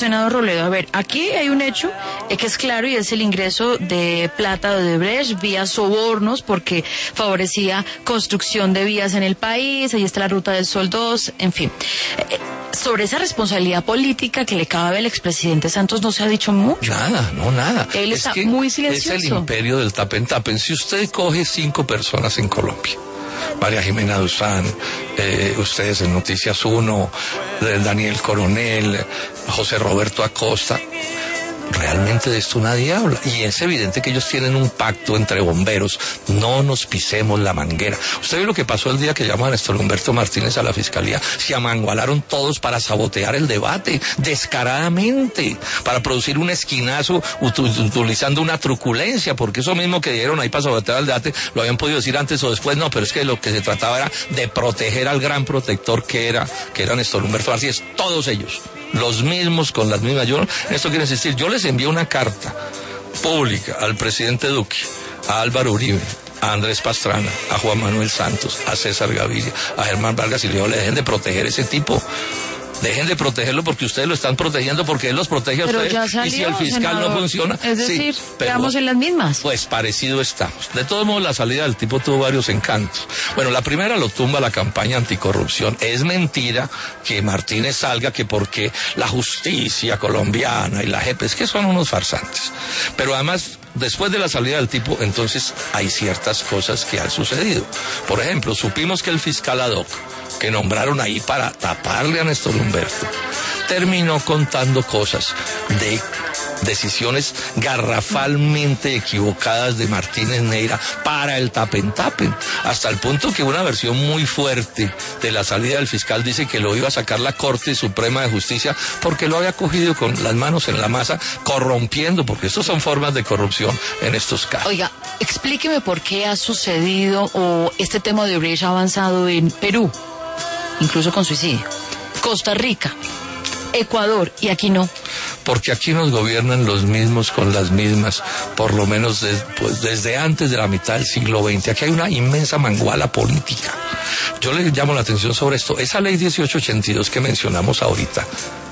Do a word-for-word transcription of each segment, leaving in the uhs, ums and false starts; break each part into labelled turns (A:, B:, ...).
A: senador Robledo, a ver, aquí hay un hecho eh, que es claro y es el ingreso de plata de Odebrecht vía sobornos porque favorecía construcción de vías en el país, ahí está la Ruta del Sol dos, en fin. Eh, sobre esa responsabilidad política que le cabe al expresidente Santos no se ha dicho mucho.
B: Nada, no, nada.
A: Él
B: es
A: está
B: que
A: muy silencioso.
B: Es el imperio del tapen tapen. Si usted coge cinco personas en Colombia, María Jimena Duzán, eh, ustedes en Noticias uno, Daniel Coronel, José Roberto Acosta, realmente de esto nadie habla. Y es evidente que ellos tienen un pacto entre bomberos. No nos pisemos la manguera. Usted vio lo que pasó el día que llaman a Néstor Humberto Martínez a la fiscalía. Se amangualaron todos para sabotear el debate, descaradamente, para producir un esquinazo utilizando una truculencia, porque eso mismo que dieron ahí para sabotear el debate lo habían podido decir antes o después. No, pero es que lo que se trataba era de proteger al gran protector que era, que era Néstor Humberto Martínez. Todos ellos, los mismos con las mismas. Yo, esto quiere decir, yo les envié una carta pública al presidente Duque, a Álvaro Uribe, a Andrés Pastrana, a Juan Manuel Santos, a César Gaviria, a Germán Vargas y le digo, le dejen de proteger ese tipo. Dejen de protegerlo porque ustedes lo están protegiendo, porque él los protege a
A: pero
B: ustedes.
A: Ya salió,
B: y si el fiscal senador, no funciona,
A: es decir,
B: sí, pero,
A: estamos en las mismas.
B: Pues parecido estamos. De todos modos, la salida del tipo tuvo varios encantos. Bueno, la primera lo tumba la campaña anticorrupción. Es mentira que Martínez salga que porque la justicia colombiana y la J E P, es que son unos farsantes. Pero además, después de la salida del tipo, entonces hay ciertas cosas que han sucedido. Por ejemplo, supimos que el fiscal ad hoc que nombraron ahí para taparle a Néstor Humberto terminó contando cosas de decisiones garrafalmente equivocadas de Martínez Neira para el tapen-tapen, hasta el punto que una versión muy fuerte de la salida del fiscal dice que lo iba a sacar la Corte Suprema de Justicia porque lo había cogido con las manos en la masa, corrompiendo, porque estas son formas de corrupción en estos casos.
A: Oiga, explíqueme por qué ha sucedido o este tema de Odebrecht ha avanzado en Perú, incluso con suicidio, Costa Rica, Ecuador, y aquí no.
B: Porque aquí nos gobiernan los mismos con las mismas, por lo menos des, pues, desde antes de la mitad del siglo veinte. Aquí hay una inmensa manguala política. Yo les llamo la atención sobre esto. Esa ley dieciocho ochenta y dos que mencionamos ahorita,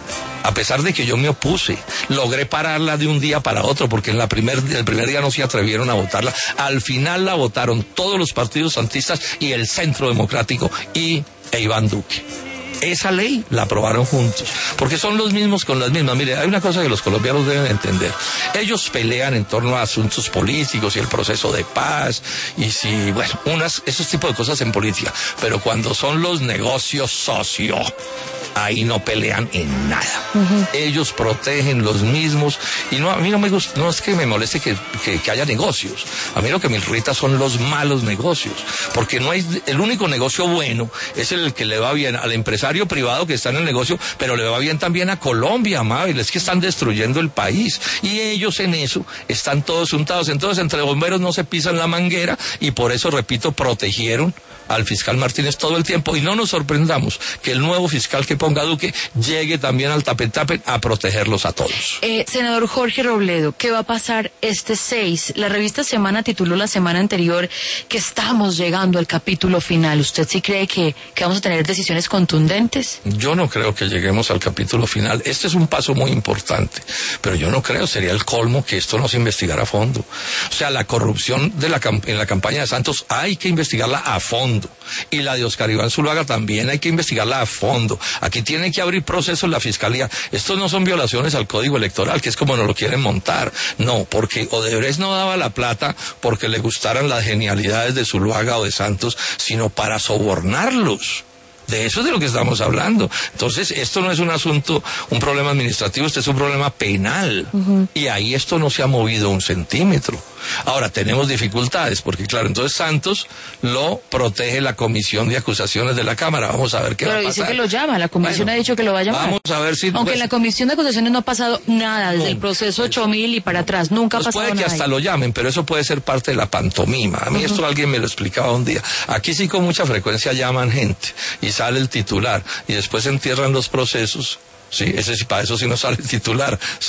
B: a pesar de que yo me opuse, logré pararla de un día para otro, porque en la primer, el primer día no se atrevieron a votarla. Al final la votaron todos los partidos santistas y el Centro Democrático y e Iván Duque. Esa ley la aprobaron juntos, porque son los mismos con las mismas. Mire, hay una cosa que los colombianos deben entender. Ellos pelean en torno a asuntos políticos y el proceso de paz, y si, bueno, unas, esos tipos de cosas en política, pero cuando son los negocios socio, ahí no pelean en nada. Uh-huh. Ellos protegen los mismos, y no, a mí no me gusta, no es que me moleste que, que, que haya negocios. A mí lo que me irrita son los malos negocios, porque no hay, el único negocio bueno es el que le va bien al empresario privado que está en el negocio, pero le va bien también a Colombia, amable, es que están destruyendo el país, y ellos en eso están todos untados. Entonces entre bomberos no se pisan la manguera, y por eso, repito, protegieron al fiscal Martínez todo el tiempo, y no nos sorprendamos que el nuevo fiscal que ponga Duque llegue también al tapen-tapen a protegerlos a todos.
A: Eh, senador Jorge Robledo, ¿qué va a pasar este seis? La revista Semana tituló la semana anterior que estamos llegando al capítulo final. ¿Usted sí cree que, que vamos a tener decisiones contundentes?
B: Yo no creo que lleguemos al capítulo final. Este es un paso muy importante, pero yo no creo, sería el colmo que esto no se investigara a fondo. O sea, la corrupción de la en la campaña de Santos hay que investigarla a fondo. Y la de Oscar Iván Zuluaga también hay que investigarla a fondo. Aquí tiene que abrir procesos la fiscalía. Estos no son violaciones al código electoral, que es como nos lo quieren montar. No, porque Odebrecht no daba la plata porque le gustaran las genialidades de Zuluaga o de Santos, sino para sobornarlos. De eso es de lo que estamos hablando. Entonces, esto no es un asunto, un problema administrativo, este es un problema penal. Uh-huh. Y ahí esto no se ha movido un centímetro. Ahora, tenemos dificultades, porque claro, entonces Santos lo protege la Comisión de Acusaciones de la Cámara. Vamos a ver qué
A: Pero
B: va a pasar.
A: Pero dice que lo llama, la Comisión bueno, ha dicho que lo va a llamar.
B: Vamos a ver si...
A: Aunque
B: pues,
A: en la Comisión de Acusaciones no ha pasado nada, desde
B: no,
A: el proceso ocho mil y para atrás, nunca
B: pues
A: ha pasado
B: nada. Puede que
A: nada
B: hasta
A: ahí.
B: lo llamen, pero eso puede ser parte de la pantomima. A mí uh-huh. esto alguien me lo explicaba un día. Aquí sí con mucha frecuencia llaman gente y sale el titular y después se entierran los procesos. Sí, ese sí, para eso sí no sale el titular, ¿sí?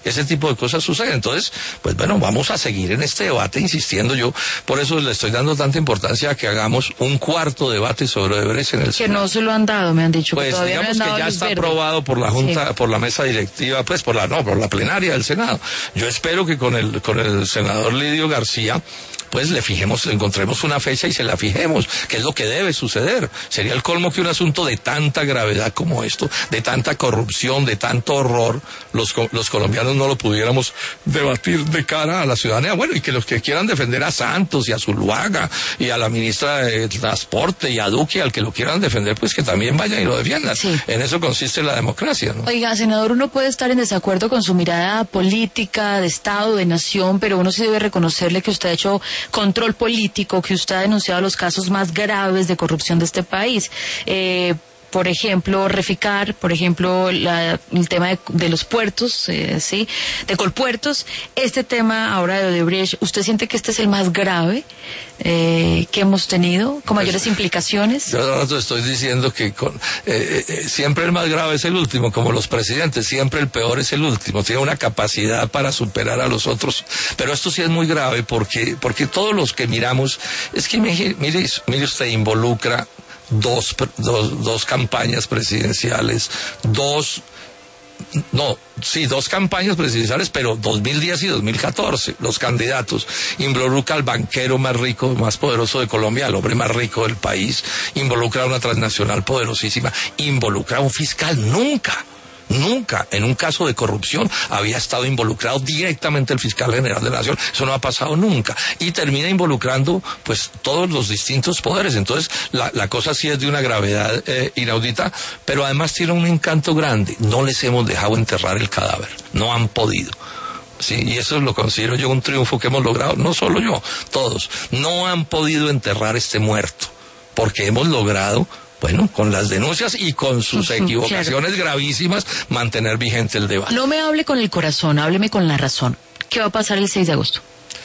B: ese tipo de cosas suceden. Entonces, pues bueno, vamos a seguir en este debate insistiendo. Yo por eso le estoy dando tanta importancia a que hagamos un cuarto debate sobre Odebrecht en el
A: Que
B: Senado.
A: no se lo han dado, me han dicho.
B: Pues
A: que todavía
B: digamos
A: no han dado
B: que ya
A: luz
B: está
A: verde.
B: aprobado por la Junta,
A: Sí.
B: por la mesa directiva, pues por la, no, por la plenaria del Senado. Yo espero que con el, con el senador Lidio García, pues le fijemos, le encontremos una fecha y se la fijemos, que es lo que debe suceder. Sería el colmo que un asunto de tanta gravedad como esto, de tanta corrupción, de tanto horror, los, los colombianos no lo pudiéramos debatir de cara a la ciudadanía. Bueno, y que los que quieran defender a Santos y a Zuluaga y a la ministra de Transporte y a Duque, al que lo quieran defender, pues que también vayan y lo defiendan.
A: Sí.
B: En eso consiste la democracia, ¿no?
A: Oiga, senador, uno puede estar en desacuerdo con su mirada política, de Estado, de nación, pero uno sí debe reconocerle que usted ha hecho control político, que usted ha denunciado los casos más graves de corrupción de este país. Eh, por ejemplo, Reficar, por ejemplo, la, el tema de, de los puertos, eh, sí, de Colpuertos. Este tema ahora de Odebrecht, ¿usted siente que este es el más grave eh, que hemos tenido, con mayores implicaciones?
B: Yo no te estoy diciendo que con, eh, eh, siempre el más grave es el último, como los presidentes, siempre el peor es el último, tiene una capacidad para superar a los otros, pero esto sí es muy grave porque, porque todos los que miramos, es que mire, mire, mire usted, involucra dos, dos, dos campañas presidenciales, dos, no, sí, dos campañas presidenciales, pero dos mil diez y dos mil catorce, los candidatos. Involucra al banquero más rico, más poderoso de Colombia, al hombre más rico del país, involucra a una transnacional poderosísima, involucra a un fiscal. Nunca, nunca en un caso de corrupción había estado involucrado directamente el fiscal general de la nación. Eso no ha pasado nunca. Y termina involucrando pues todos los distintos poderes. Entonces la, la cosa sí es de una gravedad eh, inaudita, pero además tiene un encanto grande. No les hemos dejado enterrar el cadáver. No han podido. Sí, y eso lo considero yo un triunfo que hemos logrado. No solo yo, todos. No han podido enterrar este muerto, porque hemos logrado, bueno, con las denuncias y con sus uh-huh, equivocaciones claro. gravísimas, mantener vigente el debate.
A: No me hable con el corazón, hábleme con la razón. ¿Qué va a pasar el seis de agosto?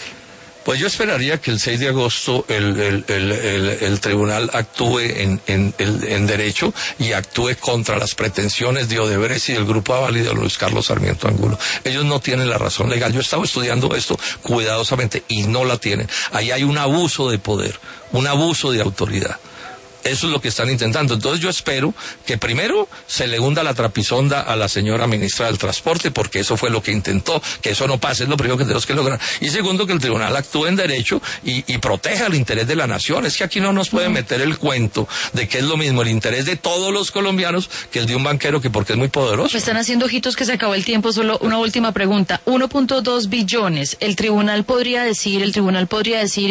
B: Pues yo esperaría que el seis de agosto el, el, el, el, el tribunal actúe en, en, en, en derecho y actúe contra las pretensiones de Odebrecht y del Grupo Aval y de Luis Carlos Sarmiento Angulo. Ellos no tienen la razón legal. Yo he estado estudiando esto cuidadosamente y no la tienen. Ahí hay un abuso de poder, un abuso de autoridad. Eso es lo que están intentando. Entonces yo espero que primero se le hunda la trapisonda a la señora ministra del Transporte, porque eso fue lo que intentó, que eso no pase, es lo primero que tenemos que lograr. Y segundo, que el tribunal actúe en derecho y, y proteja el interés de la nación. Es que aquí no nos pueden meter el cuento de que es lo mismo el interés de todos los colombianos que el de un banquero, que porque es muy poderoso.
A: Me están haciendo ojitos que se acabó el tiempo. Solo una última pregunta. uno punto dos billones. El tribunal podría decir, el tribunal podría decir,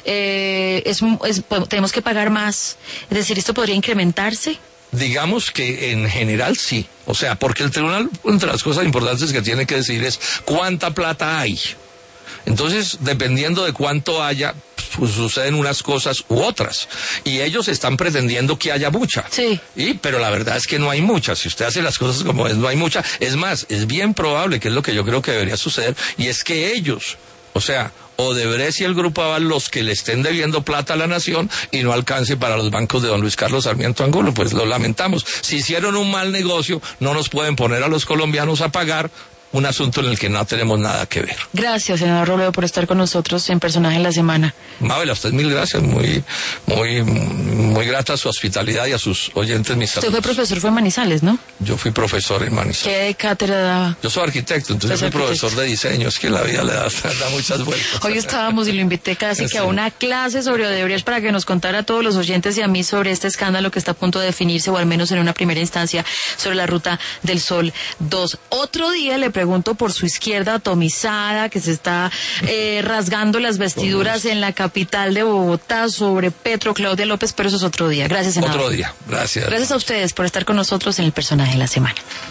A: eh, es, es, tenemos que pagar más. Es decir, ¿esto podría incrementarse?
B: Digamos que en general sí. O sea, porque el tribunal, entre las cosas importantes que tiene que decir es cuánta plata hay. Entonces, dependiendo de cuánto haya, pues, suceden unas cosas u otras. Y ellos están pretendiendo que haya mucha.
A: Sí.
B: Y, pero la verdad es que no hay mucha. Si usted hace las cosas como es, no hay mucha. Es más, es bien probable, que es lo que yo creo que debería suceder, y es que ellos, o sea, Odebrecht y el Grupo Aval, los que le estén debiendo plata a la nación y no alcance para los bancos de don Luis Carlos Sarmiento Angulo, pues lo lamentamos. Si hicieron un mal negocio, no nos pueden poner a los colombianos a pagar un asunto en el que no tenemos nada que ver.
A: Gracias, senador Robledo, por estar con nosotros en Personaje en la Semana.
B: Mabel, a usted mil gracias, muy, muy, muy grata a su hospitalidad y a sus oyentes, mis
A: Usted fue profesor, fue en Manizales, ¿no?
B: Yo fui profesor en Manizales.
A: ¿Qué cátedra daba?
B: Yo soy arquitecto, entonces soy
A: arquitecto.
B: profesor de diseño, es que la vida le da, da muchas vueltas.
A: Hoy estábamos y lo invité casi
B: Sí.
A: que a una clase sobre Odebrecht para que nos contara a todos los oyentes y a mí sobre este escándalo que está a punto de definirse, o al menos en una primera instancia, sobre la Ruta del Sol dos. Otro día le pregunto por su izquierda atomizada, que se está eh, rasgando las vestiduras en la capital de Bogotá, sobre Petro, Claudia López, pero eso es otro día. Gracias, senador.
B: Otro día, gracias.
A: Gracias a ustedes por estar con nosotros en el Personaje de la Semana.